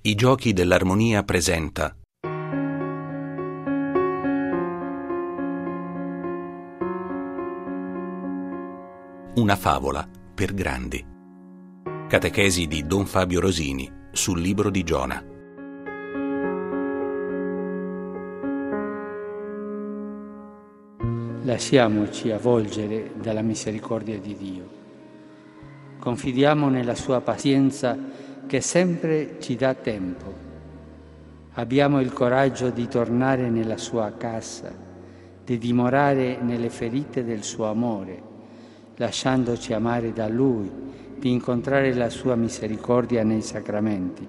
I Giochi dell'Armonia presenta Una favola per grandi. Catechesi di Don Fabio Rosini sul libro di Giona. Lasciamoci avvolgere dalla misericordia di Dio. Confidiamo nella sua pazienza che sempre ci dà tempo. Abbiamo il coraggio di tornare nella sua casa, di dimorare nelle ferite del suo amore, lasciandoci amare da Lui, di incontrare la sua misericordia nei sacramenti.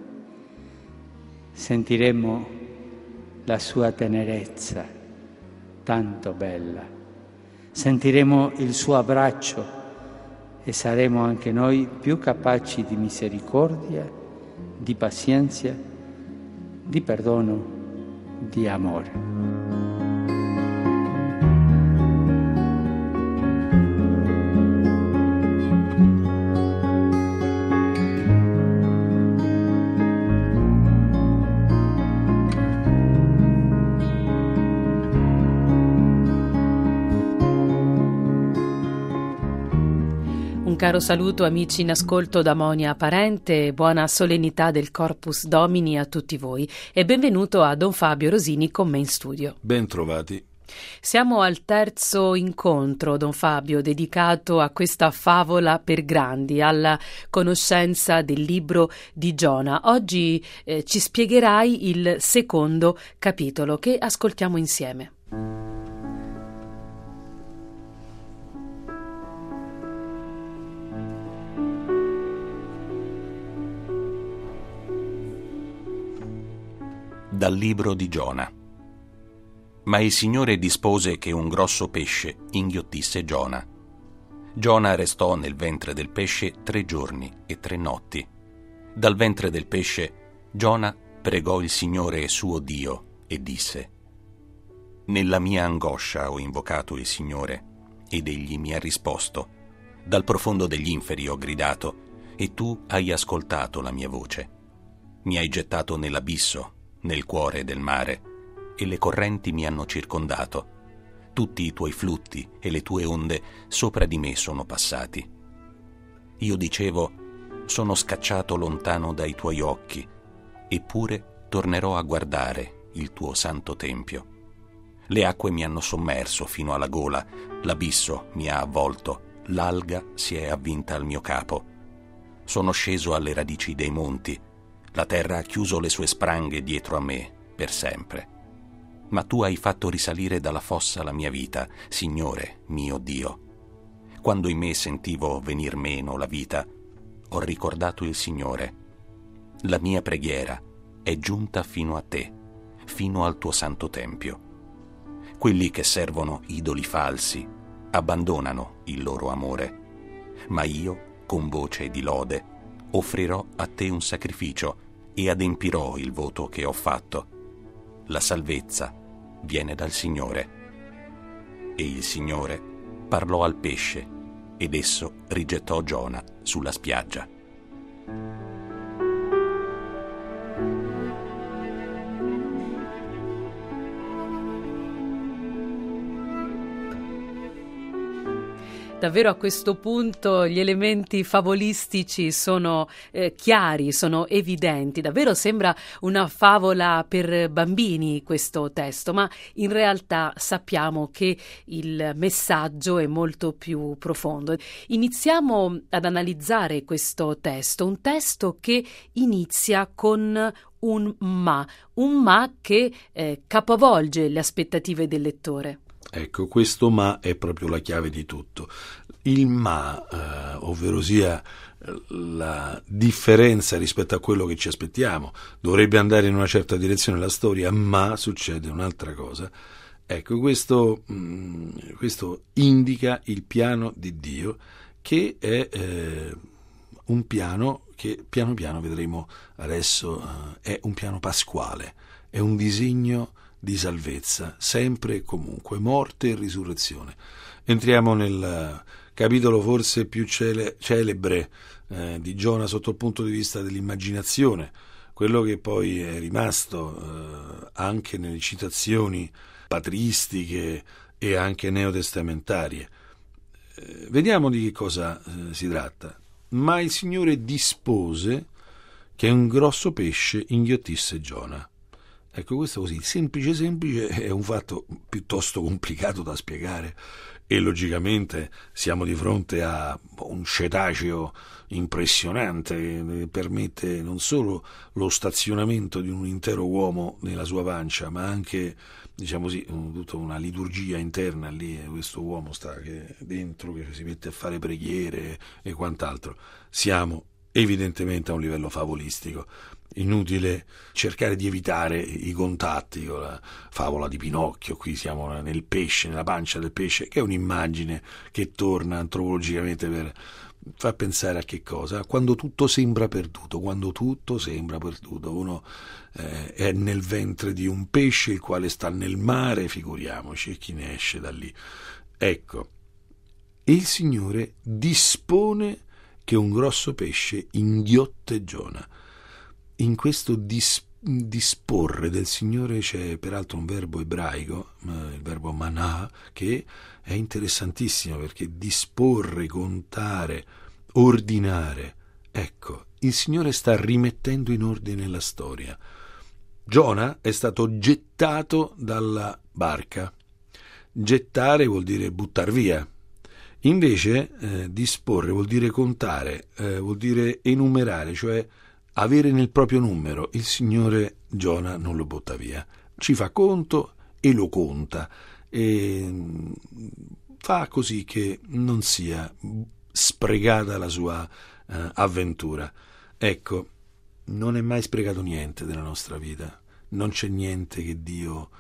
Sentiremo la sua tenerezza, tanto bella. Sentiremo il suo abbraccio e saremo anche noi più capaci di misericordia, di pazienza, di perdono, di amore. Un caro saluto amici in ascolto da Monia Parente, buona solennità del Corpus Domini a tutti voi e benvenuto a Don Fabio Rosini con me in studio. Ben trovati. Siamo al terzo incontro, Don Fabio, dedicato a questa favola per grandi, alla conoscenza del libro di Giona. Oggi ci spiegherai il secondo capitolo che ascoltiamo insieme. Dal libro di Giona. Ma il Signore dispose che un grosso pesce inghiottisse Giona. Giona restò nel ventre del pesce 3 giorni e 3 notti. Dal ventre del pesce Giona pregò il Signore suo Dio e disse: Nella mia angoscia ho invocato il Signore ed egli mi ha risposto. Dal profondo degli inferi ho gridato e tu hai ascoltato la mia voce. Mi hai gettato nell'abisso, nel cuore del mare, e le correnti mi hanno circondato. Tutti i tuoi flutti e le tue onde sopra di me sono passati. Io dicevo: sono scacciato lontano dai tuoi occhi, eppure tornerò a guardare il tuo santo tempio. Le acque mi hanno sommerso fino alla gola, l'abisso mi ha avvolto, l'alga si è avvinta al mio capo. Sono sceso alle radici dei monti, la terra ha chiuso le sue spranghe dietro a me per sempre. Ma tu hai fatto risalire dalla fossa la mia vita, Signore mio Dio. Quando in me sentivo venir meno la vita, ho ricordato il Signore. La mia preghiera è giunta fino a te, fino al tuo santo tempio. Quelli che servono idoli falsi abbandonano il loro amore, ma io, con voce di lode, offrirò a te un sacrificio e adempirò il voto che ho fatto. La salvezza viene dal Signore. E il Signore parlò al pesce ed esso rigettò Giona sulla spiaggia. Davvero a questo punto gli elementi favolistici sono chiari, sono evidenti. Davvero sembra una favola per bambini questo testo, ma in realtà sappiamo che il messaggio è molto più profondo. Iniziamo ad analizzare questo testo, un testo che inizia con un ma che capovolge le aspettative del lettore. Ecco, questo ma è proprio la chiave di tutto. Il ma, ovvero sia la differenza rispetto a quello che ci aspettiamo, dovrebbe andare in una certa direzione la storia, ma succede un'altra cosa. Ecco, questo indica il piano di Dio, che è un piano che piano piano vedremo adesso, è un piano pasquale, è un disegno di salvezza, sempre e comunque, morte e risurrezione. Entriamo nel capitolo forse più celebre di Giona sotto il punto di vista dell'immaginazione, quello che poi è rimasto anche nelle citazioni patristiche e anche neotestamentarie. Vediamo di che cosa si tratta. Ma il Signore dispose che un grosso pesce inghiottisse Giona. Ecco, questo così, semplice, è un fatto piuttosto complicato da spiegare e logicamente siamo di fronte a un cetaceo impressionante che permette non solo lo stazionamento di un intero uomo nella sua pancia, ma anche, diciamo così, tutta una liturgia interna lì, questo uomo sta dentro che si mette a fare preghiere e quant'altro. Siamo evidentemente a un livello favolistico. Inutile cercare di evitare i contatti con la favola di Pinocchio. Qui siamo nel pesce, nella pancia del pesce, che è un'immagine che torna antropologicamente per far pensare a che cosa? Quando tutto sembra perduto, uno è nel ventre di un pesce il quale sta nel mare, figuriamoci chi ne esce da lì. Ecco, il Signore dispone che un grosso pesce inghiotte Giona. In questo disporre del Signore c'è peraltro un verbo ebraico, il verbo manà, che è interessantissimo perché disporre, contare, ordinare. Ecco, il Signore sta rimettendo in ordine la storia. Giona è stato gettato dalla barca. Gettare vuol dire buttar via. Invece disporre vuol dire contare, vuol dire enumerare, cioè avere nel proprio numero. Il Signore Giona non lo butta via, ci fa conto e lo conta e fa così che non sia sprecata la sua avventura. Ecco, non è mai sprecato niente della nostra vita, non c'è niente che Dio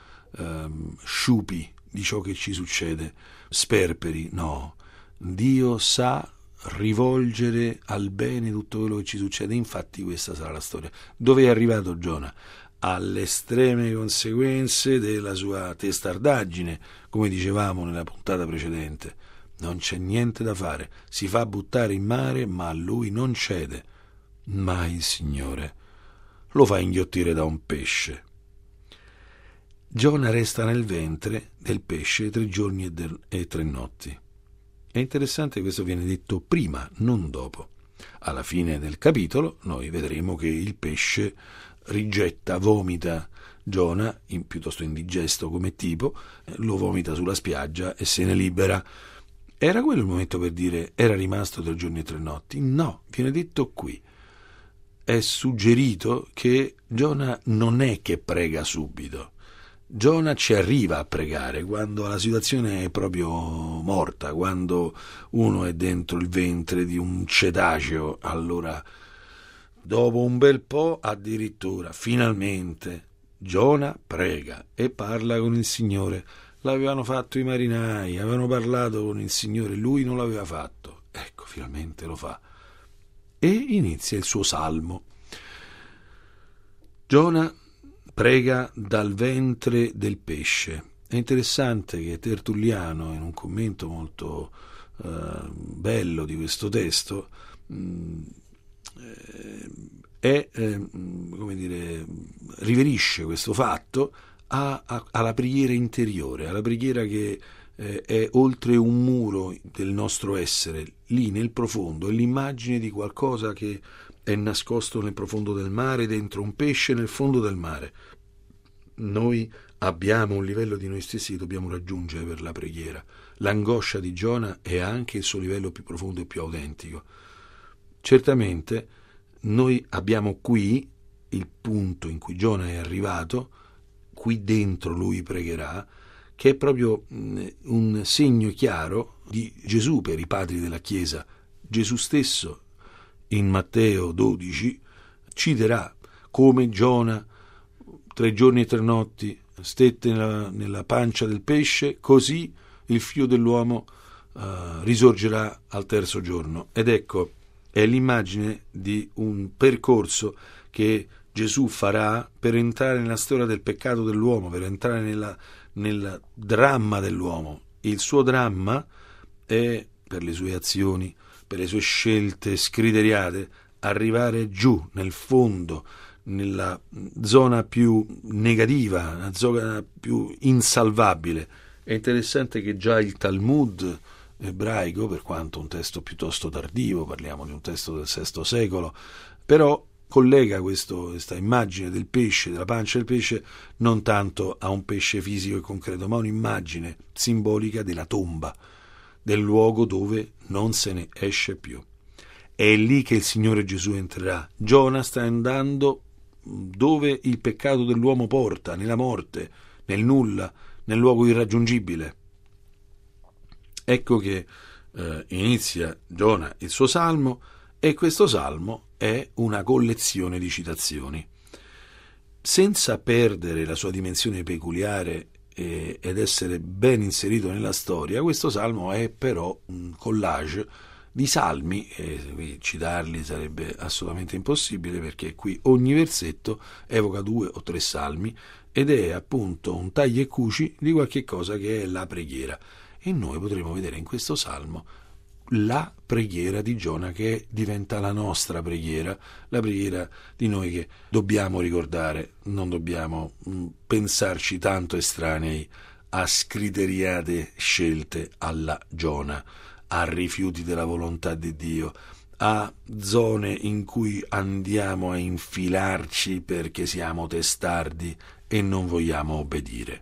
sciupi di ciò che ci succede, sperperi, no. Dio sa rivolgere al bene tutto quello che ci succede. Infatti questa sarà la storia. Dove è arrivato Giona? Alle estreme conseguenze della sua testardaggine, come dicevamo nella puntata precedente. Non c'è niente da fare, si fa buttare in mare, ma lui non cede. Ma il Signore lo fa inghiottire da un pesce. Giona resta nel ventre del pesce 3 giorni e 3 notti. È interessante che questo viene detto prima, non dopo. Alla fine del capitolo noi vedremo che il pesce rigetta, vomita Giona, piuttosto indigesto come tipo, lo vomita sulla spiaggia e se ne libera. Era quello il momento per dire era rimasto 3 giorni e 3 notti? No, viene detto qui. È suggerito che Giona non è che prega subito. Giona ci arriva a pregare quando la situazione è proprio morta, quando uno è dentro il ventre di un cetaceo. Allora, dopo un bel po', addirittura, finalmente, Giona prega e parla con il Signore. L'avevano fatto i marinai, avevano parlato con il Signore, lui non l'aveva fatto. Ecco, finalmente lo fa. E inizia il suo salmo. Giona prega dal ventre del pesce. È interessante che Tertulliano, in un commento molto bello di questo testo, riverisce questo fatto alla preghiera interiore, alla preghiera che è oltre un muro del nostro essere, lì nel profondo, è l'immagine di qualcosa che è nascosto nel profondo del mare, dentro un pesce nel fondo del mare. Noi abbiamo un livello di noi stessi che dobbiamo raggiungere per la preghiera. L'angoscia di Giona è anche il suo livello più profondo e più autentico. Certamente noi abbiamo qui il punto in cui Giona è arrivato, qui dentro lui pregherà, che è proprio un segno chiaro di Gesù per i padri della Chiesa. Gesù stesso in Matteo 12 citerà come Giona 3 giorni e 3 notti stette nella pancia del pesce, così il figlio dell'uomo risorgerà al terzo giorno. Ed ecco, è l'immagine di un percorso che Gesù farà per entrare nella storia del peccato dell'uomo, per entrare nel dramma dell'uomo. Il suo dramma è, per le sue azioni, per le sue scelte scriteriate, arrivare giù nel fondo, nella zona più negativa, una zona più insalvabile. È interessante che già il Talmud ebraico, per quanto un testo piuttosto tardivo, parliamo di un testo del VI secolo, però collega questa immagine del pesce, della pancia del pesce, non tanto a un pesce fisico e concreto, ma un'immagine simbolica della tomba, del luogo dove non se ne esce più. È lì che il Signore Gesù entrerà. Giona sta andando dove il peccato dell'uomo porta, nella morte, nel nulla, nel luogo irraggiungibile. Ecco che inizia Giona il suo salmo, e questo salmo è una collezione di citazioni. Senza perdere la sua dimensione peculiare ed essere ben inserito nella storia, questo salmo è però un collage di salmi, e citarli sarebbe assolutamente impossibile, perché qui ogni versetto evoca 2 o 3 salmi ed è appunto un taglia e cuci di qualche cosa che è la preghiera. E noi potremo vedere in questo salmo la preghiera di Giona, che diventa la nostra preghiera, la preghiera di noi che dobbiamo ricordare, non dobbiamo pensarci tanto estranei a scriteriate scelte alla Giona, a rifiuti della volontà di Dio, a zone in cui andiamo a infilarci perché siamo testardi e non vogliamo obbedire.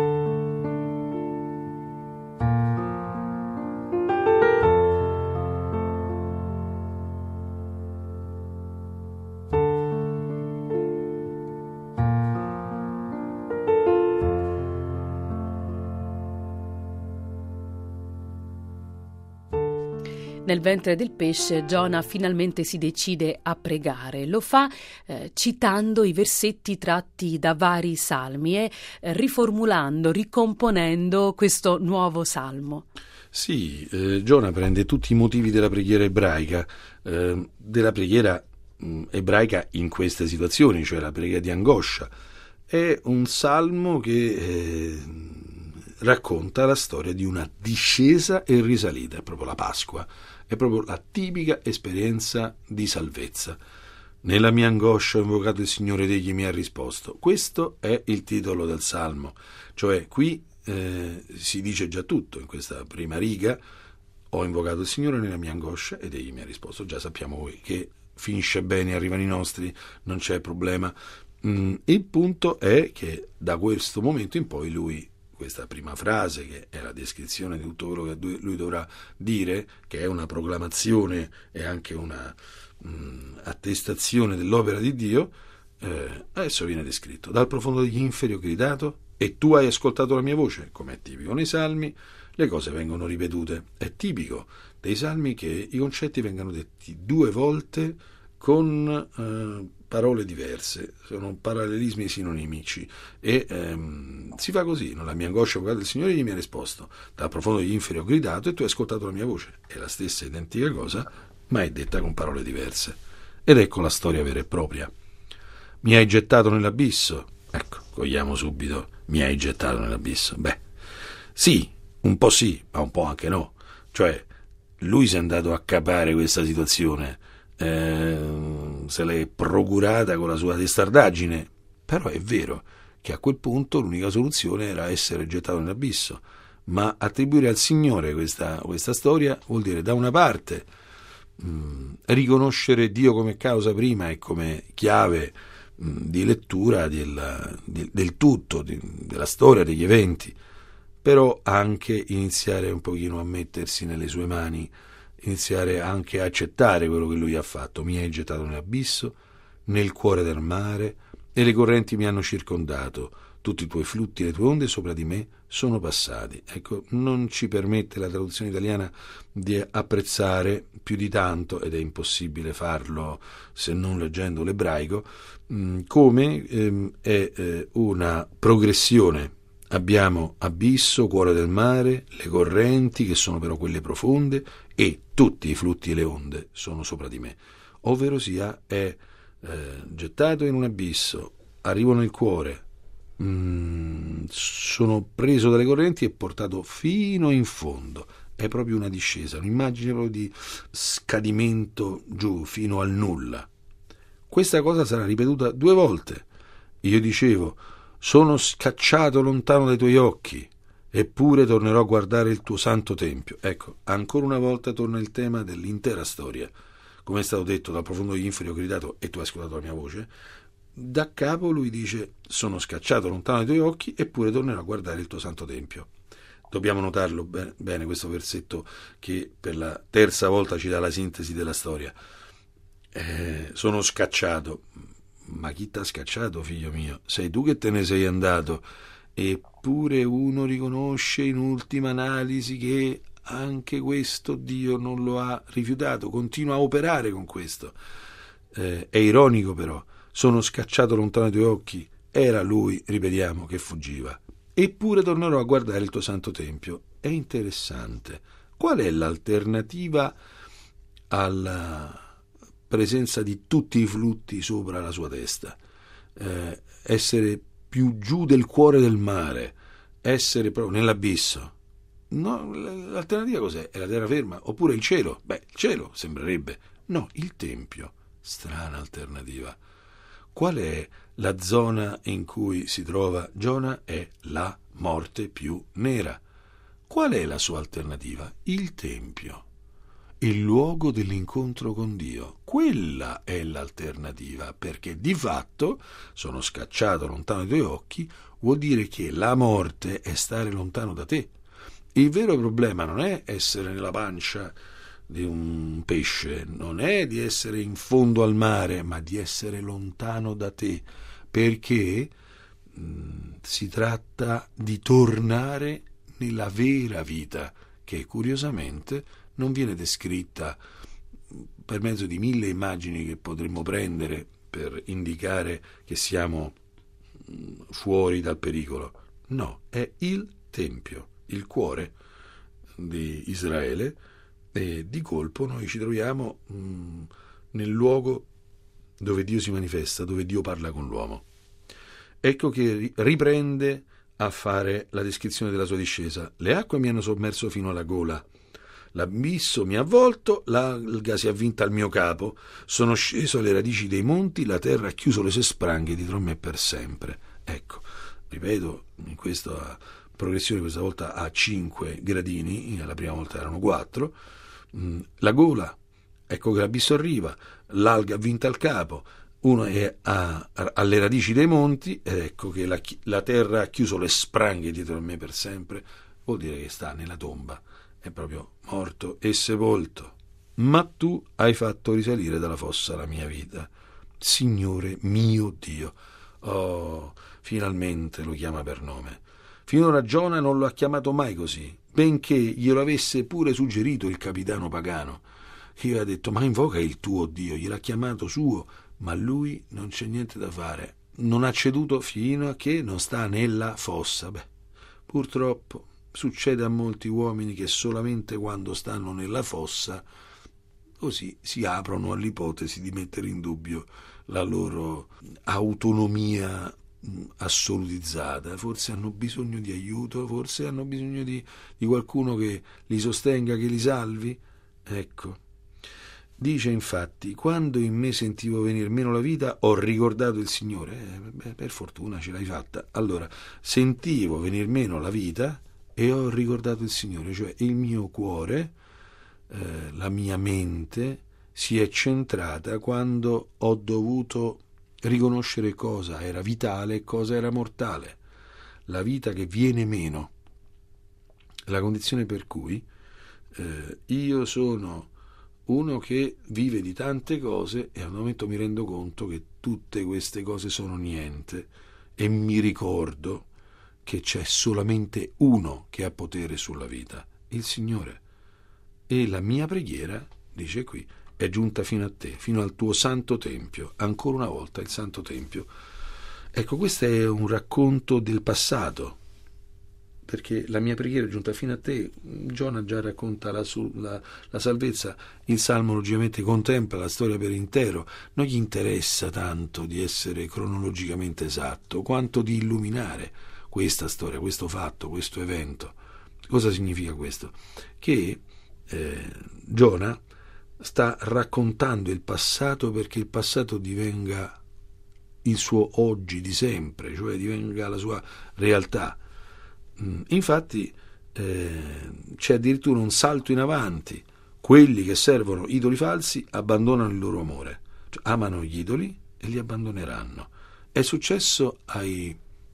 Nel ventre del pesce Giona finalmente si decide a pregare. Lo fa citando i versetti tratti da vari salmi e riformulando, ricomponendo questo nuovo salmo. Sì, Giona prende tutti i motivi della preghiera ebraica, della preghiera ebraica in queste situazioni, cioè la preghiera di angoscia. È un salmo che racconta la storia di una discesa e risalita, è proprio la Pasqua, è proprio la tipica esperienza di salvezza. Nella mia angoscia ho invocato il Signore ed egli mi ha risposto. Questo è il titolo del salmo, cioè qui si dice già tutto in questa prima riga: ho invocato il Signore nella mia angoscia ed egli mi ha risposto. Già sappiamo che finisce bene, arrivano i nostri, non c'è problema. Il punto è che da questo momento in poi lui, questa prima frase, che è la descrizione di tutto quello che lui dovrà dire, che è una proclamazione e anche una attestazione dell'opera di Dio, adesso viene descritto: dal profondo degli inferi ho gridato e tu hai ascoltato la mia voce. Come è tipico nei salmi, le cose vengono ripetute. È tipico dei salmi che i concetti vengano detti 2 volte con parole diverse, sono parallelismi sinonimici, e si fa così: la mia angoscia ho invocato il Signore e gli mi ha risposto, dal profondo degli inferi ho gridato e tu hai ascoltato la mia voce. È la stessa identica cosa, ma è detta con parole diverse. Ed ecco la storia vera e propria. Mi hai gettato nell'abisso. Ecco, cogliamo subito: mi hai gettato nell'abisso. Beh, sì, un po' sì, ma un po' anche no. Cioè, lui si è andato a capare questa situazione, se l'è procurata con la sua testardaggine, però è vero che a quel punto l'unica soluzione era essere gettato nell'abisso. Ma attribuire al Signore questa storia vuol dire, da una parte, riconoscere Dio come causa prima e come chiave di lettura del tutto, della storia, degli eventi, però anche iniziare un pochino a mettersi nelle sue mani, iniziare anche a accettare quello che lui ha fatto. Mi hai gettato nell'abisso, nel cuore del mare, e le correnti mi hanno circondato, tutti i tuoi flutti e le tue onde sopra di me sono passati. Ecco, non ci permette la traduzione italiana di apprezzare più di tanto, ed è impossibile farlo se non leggendo l'ebraico, come è una progressione. Abbiamo abisso, cuore del mare, le correnti, che sono però quelle profonde, e tutti i flutti e le onde sono sopra di me. Ovvero sia, è gettato in un abisso, arrivo nel cuore, sono preso dalle correnti e portato fino in fondo. È proprio una discesa, un'immagine proprio di scadimento giù, fino al nulla. questa cosa sarà ripetuta 2 volte. Io dicevo: sono scacciato lontano dai tuoi occhi, eppure tornerò a guardare il tuo santo tempio. Ecco, ancora una volta torna il tema dell'intera storia. Come è stato detto, dal profondo degli inferi ho gridato e tu hai ascoltato la mia voce. Da capo lui dice: sono scacciato lontano dai tuoi occhi, eppure tornerò a guardare il tuo santo tempio. Dobbiamo notarlo bene questo versetto, che per la terza volta ci dà la sintesi della storia. Sono scacciato. Ma chi t'ha scacciato, figlio mio? Sei tu che te ne sei andato. Eppure uno riconosce in ultima analisi che anche questo Dio non lo ha rifiutato, continua a operare con questo. È ironico però, sono scacciato lontano dai tuoi occhi, era lui, ripetiamo, che fuggiva. Eppure tornerò a guardare il tuo santo tempio. È interessante. Qual è l'alternativa alla presenza di tutti i flutti sopra la sua testa? Essere più giù del cuore del mare, essere proprio nell'abisso. No, l'alternativa cos'è? È la terraferma? Oppure il cielo? Beh, il cielo sembrerebbe. No, il tempio. Strana alternativa. Qual è la zona in cui si trova Giona? È la morte più nera. Qual è la sua alternativa? Il tempio. Il luogo dell'incontro con Dio. Quella è l'alternativa, perché di fatto sono scacciato lontano dai tuoi occhi, vuol dire che la morte è stare lontano da te. Il vero problema non è essere nella pancia di un pesce, non è di essere in fondo al mare, ma di essere lontano da te, perché si tratta di tornare nella vera vita, che curiosamente non viene descritta per mezzo di 1000 immagini che potremmo prendere per indicare che siamo fuori dal pericolo. No, è il Tempio, il cuore di Israele, e di colpo noi ci troviamo nel luogo dove Dio si manifesta, dove Dio parla con l'uomo. Ecco che riprende a fare la descrizione della sua discesa. Le acque mi hanno sommerso fino alla gola, l'abisso mi ha avvolto, l'alga si è avvinta al mio capo, sono sceso alle radici dei monti, la terra ha chiuso le sue spranghe dietro me per sempre. Ecco, ripeto, in questa progressione questa volta a 5 gradini, la prima volta erano 4, la gola, ecco che l'abisso arriva, l'alga avvinta al capo, uno è alle radici dei monti, ed ecco che la terra ha chiuso le spranghe dietro a me per sempre, vuol dire che sta nella tomba, è proprio morto e sepolto. Ma tu hai fatto risalire dalla fossa la mia vita, Signore mio Dio. Oh, finalmente lo chiama per nome. Finora Giona non lo ha chiamato mai così, benché glielo avesse pure suggerito il capitano pagano, che gli aveva detto: ma invoca il tuo Dio, gliel'ha chiamato suo, ma lui non c'è niente da fare, non ha ceduto fino a che non sta nella fossa. Beh, purtroppo succede a molti uomini che solamente quando stanno nella fossa così si aprono all'ipotesi di mettere in dubbio la loro autonomia assolutizzata. Forse hanno bisogno di aiuto, forse hanno bisogno di qualcuno che li sostenga, che li salvi. Ecco, dice infatti: quando in me sentivo venir meno la vita ho ricordato il Signore. Per fortuna ce l'hai fatta. Allora, sentivo venir meno la vita e ho ricordato il Signore, cioè il mio cuore, la mia mente si è centrata quando ho dovuto riconoscere cosa era vitale e cosa era mortale, la vita che viene meno, la condizione per cui io sono uno che vive di tante cose e al momento mi rendo conto che tutte queste cose sono niente, e mi ricordo che c'è solamente uno che ha potere sulla vita, il Signore. E la mia preghiera, dice qui, è giunta fino a te, fino al tuo santo tempio. Ancora una volta il santo tempio. Ecco, questo è un racconto del passato, perché la mia preghiera è giunta fino a te. Giona già racconta la salvezza, il Salmo logicamente contempla la storia per intero. Non gli interessa tanto di essere cronologicamente esatto, quanto di illuminare questa storia, questo fatto, questo evento. Cosa significa questo? Che Giona sta raccontando il passato perché il passato divenga il suo oggi di sempre, cioè divenga la sua realtà. Infatti c'è addirittura un salto in avanti. Quelli che servono idoli falsi abbandonano il loro amore, cioè, amano gli idoli e li abbandoneranno. È successo ai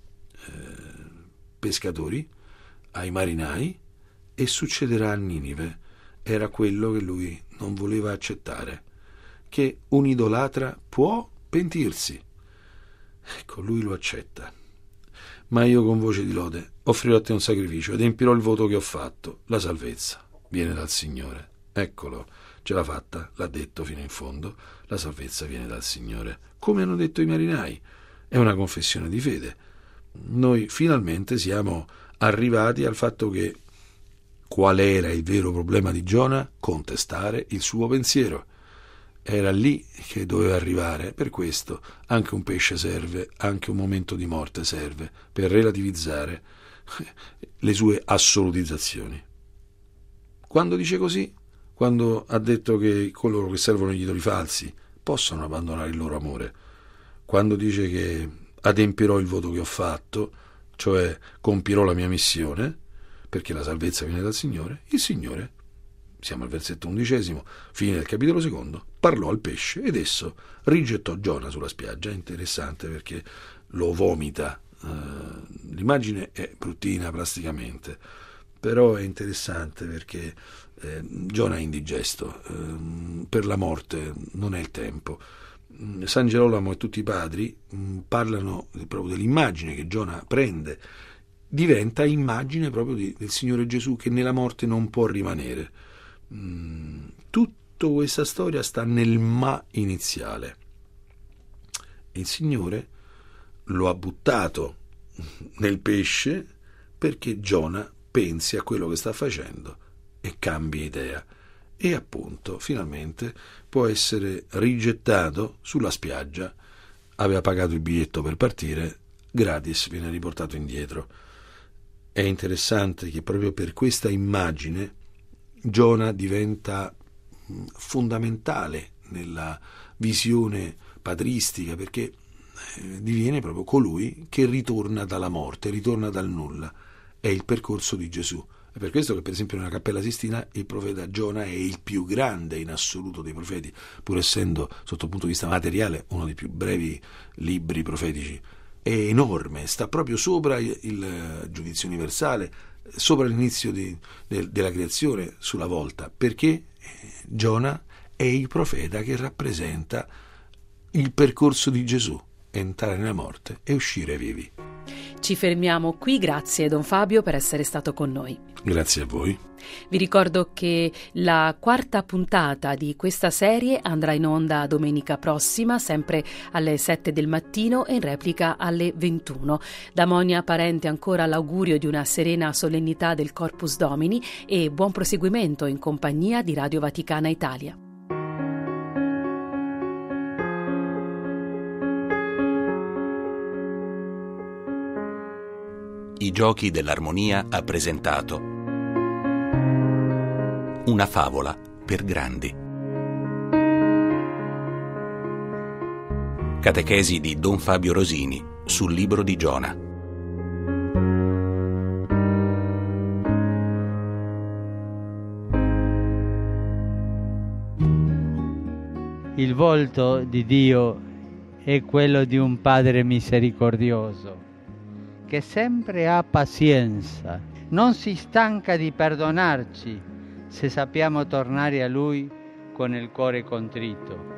pescatori, ai marinai, e succederà a Ninive. Era quello che lui non voleva accettare, che un idolatra può pentirsi. Ecco, lui lo accetta. Ma io con voce di lode offrirò a te un sacrificio ed empirò il voto che ho fatto. La salvezza viene dal Signore. Eccolo, ce l'ha fatta, l'ha detto fino in fondo. La salvezza viene dal Signore, come hanno detto i marinai. È una confessione di fede. Noi finalmente siamo arrivati al fatto che qual era il vero problema di Giona? Contestare il suo pensiero. Era lì che doveva arrivare. Per questo anche un pesce serve, anche un momento di morte serve, per relativizzare le sue assolutizzazioni. Quando dice così, quando ha detto che coloro che servono gli idoli falsi possono abbandonare il loro amore, quando dice che adempirò il voto che ho fatto, cioè compirò la mia missione, perché la salvezza viene dal Signore, il Signore, siamo al versetto 11, fine del capitolo 2, parlò al pesce ed esso rigettò Giona sulla spiaggia. È interessante perché lo vomita. L'immagine è bruttina plasticamente, però è interessante perché Giona è indigesto, per la morte non è il tempo. San Gerolamo e tutti i padri parlano proprio dell'immagine che Giona prende, diventa immagine proprio del Signore Gesù che nella morte non può rimanere. Tutta questa storia sta nel ma iniziale. Il Signore lo ha buttato nel pesce perché Giona pensi a quello che sta facendo e cambi idea, e appunto finalmente può essere rigettato sulla spiaggia. Aveva pagato il biglietto per partire, gratis viene riportato indietro. È interessante che proprio per questa immagine Giona diventa fondamentale nella visione patristica, perché diviene proprio colui che ritorna dalla morte, ritorna dal nulla. È il percorso di Gesù. È per questo che per esempio nella Cappella Sistina il profeta Giona è il più grande in assoluto dei profeti, pur essendo sotto il punto di vista materiale uno dei più brevi libri profetici. È enorme, sta proprio sopra il giudizio universale, sopra l'inizio della creazione, sulla volta, perché Giona è il profeta che rappresenta il percorso di Gesù, entrare nella morte e uscire vivi. Ci fermiamo qui, grazie Don Fabio per essere stato con noi. Grazie a voi. Vi ricordo che la 4ª puntata di questa serie andrà in onda domenica prossima, sempre alle 7 del mattino e in replica alle 21. Da Monia Parente ancora l'augurio di una serena solennità del Corpus Domini e buon proseguimento in compagnia di Radio Vaticana Italia. I Giochi dell'Armonia ha presentato Una favola per grandi. Catechesi di Don Fabio Rosini sul libro di Giona. Il volto di Dio è quello di un Padre misericordioso, che sempre ha pazienza, non si stanca di perdonarci se sappiamo tornare a Lui con il cuore contrito.